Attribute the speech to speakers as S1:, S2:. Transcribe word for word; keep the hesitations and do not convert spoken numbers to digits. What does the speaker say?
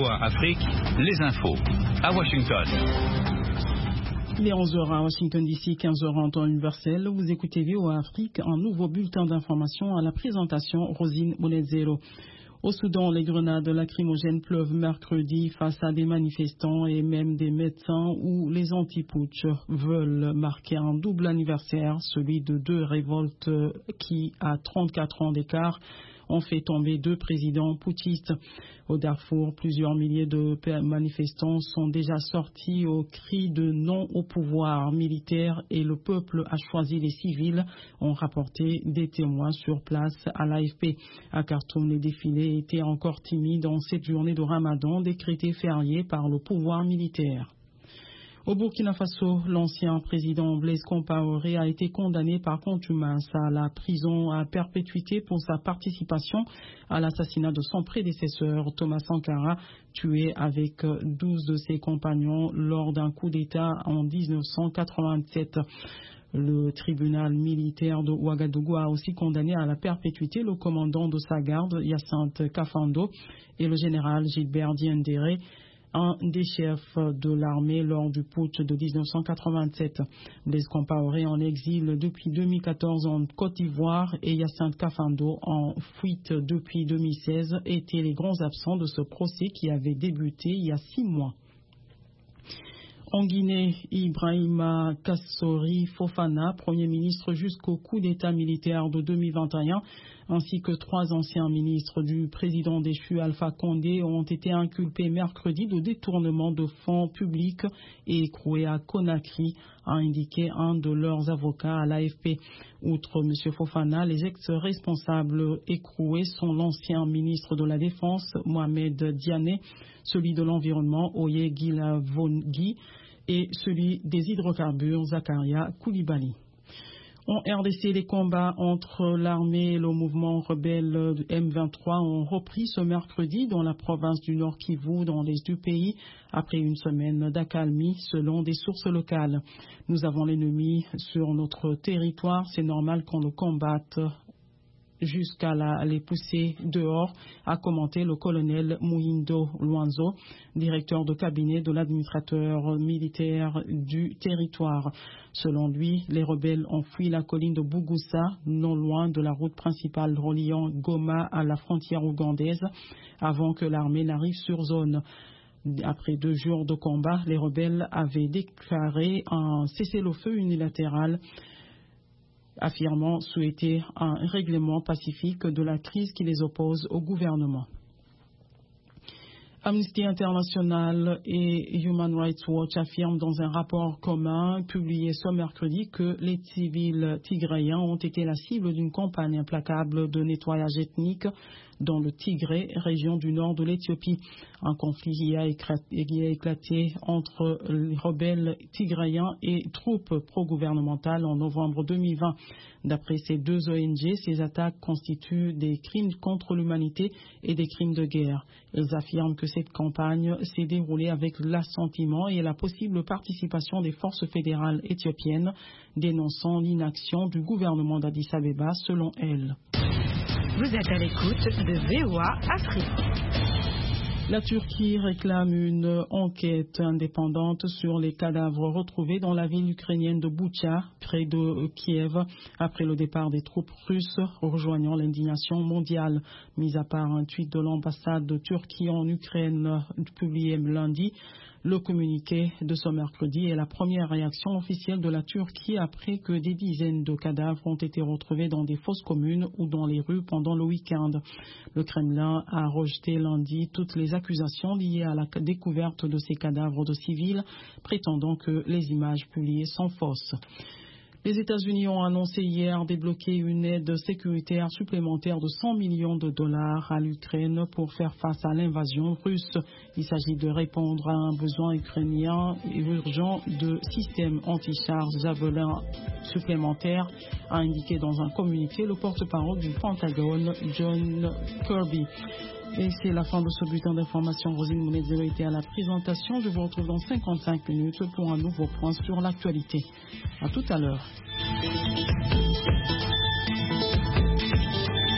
S1: V O A Afrique, les infos. À Washington.
S2: Il est onze heures à Washington D C, quinze heures en temps universel. Vous écoutez V O A Afrique, un nouveau bulletin d'information à la présentation Rosine Bonezero. Au Soudan, les grenades lacrymogènes pleuvent mercredi face à des manifestants et même des médecins où les anti-putsch veulent marquer un double anniversaire, celui de deux révoltes qui, à trente-quatre ans d'écart, ont fait tomber deux présidents putschistes. Au Darfour, plusieurs milliers de manifestants sont déjà sortis au cri de non au pouvoir militaire et le peuple a choisi les civils, ont rapporté des témoins sur place à l'A F P. À Khartoum, les défilés étaient encore timides en cette journée de Ramadan décrétée fériée par le pouvoir militaire. Au Burkina Faso, l'ancien président Blaise Compaoré a été condamné par contumace à la prison à perpétuité pour sa participation à l'assassinat de son prédécesseur Thomas Sankara, tué avec douze de ses compagnons lors d'un coup d'État en mille neuf cent quatre-vingt-sept. Le tribunal militaire de Ouagadougou a aussi condamné à la perpétuité le commandant de sa garde, Hyacinthe Kafando, et le général Gilbert Diendéré, un des chefs de l'armée lors du putsch de mille neuf cent quatre-vingt-sept. Blaise Compaoré en exil depuis deux mille quatorze en Côte d'Ivoire et Hyacinthe Kafando en fuite depuis deux mille seize étaient les grands absents de ce procès qui avait débuté il y a six mois. En Guinée, Ibrahima Kassori Fofana, Premier ministre jusqu'au coup d'État militaire de deux mille vingt et un, ainsi que trois anciens ministres du président déchu Alpha Condé ont été inculpés mercredi de détournement de fonds publics et écroués à Conakry, a indiqué un de leurs avocats à l'A F P. Outre M. Fofana, les ex-responsables écroués sont l'ancien ministre de la Défense, Mohamed Diané, celui de l'Environnement, Oye Gilavongui, et celui des hydrocarbures, Zakaria Koulibaly. En R D C, les combats entre l'armée et le mouvement rebelle M vingt-trois ont repris ce mercredi dans la province du Nord Kivu, dans l'est du pays, après une semaine d'accalmie, selon des sources locales. Nous avons l'ennemi sur notre territoire, c'est normal qu'on le combatte jusqu'à la, les pousser dehors, a commenté le colonel Mouhindo Luanzo, directeur de cabinet de l'administrateur militaire du territoire. Selon lui, les rebelles ont fui la colline de Bougussa, non loin de la route principale reliant Goma à la frontière ougandaise, avant que l'armée n'arrive sur zone. Après deux jours de combat, les rebelles avaient déclaré un cessez-le-feu unilatéral, affirmant souhaiter un règlement pacifique de la crise qui les oppose au gouvernement. Amnesty International et Human Rights Watch affirment dans un rapport commun publié ce mercredi que les civils tigréens ont été la cible d'une campagne implacable de nettoyage ethnique dans le Tigré, région du nord de l'Éthiopie. Un conflit y a éclaté entre les rebelles tigréens et troupes pro-gouvernementales en novembre deux mille vingt. D'après ces deux O N G, ces attaques constituent des crimes contre l'humanité et des crimes de guerre. Ils affirment que cette campagne s'est déroulée avec l'assentiment et la possible participation des forces fédérales éthiopiennes, dénonçant l'inaction du gouvernement d'Addis Abeba, selon elles.
S3: Vous êtes à l'écoute de V O A Afrique.
S2: La Turquie réclame une enquête indépendante sur les cadavres retrouvés dans la ville ukrainienne de Boutcha, près de Kiev, après le départ des troupes russes, rejoignant l'indignation mondiale. Mis à part un tweet de l'ambassade de Turquie en Ukraine publié lundi, le communiqué de ce mercredi est la première réaction officielle de la Turquie après que des dizaines de cadavres ont été retrouvés dans des fosses communes ou dans les rues pendant le week-end. Le Kremlin a rejeté lundi toutes les accusations liées à la découverte de ces cadavres de civils, prétendant que les images publiées sont fausses. Les États-Unis ont annoncé hier débloquer une aide sécuritaire supplémentaire de cent millions de dollars à l'Ukraine pour faire face à l'invasion russe. Il s'agit de répondre à un besoin ukrainien urgent de systèmes anti-chars Javelin supplémentaires, a indiqué dans un communiqué le porte-parole du Pentagone, John Kirby. Et c'est la fin de ce bulletin d'information. Rosine Bonezero était à la présentation. Je vous retrouve dans cinquante-cinq minutes pour un nouveau point sur l'actualité. À tout à l'heure.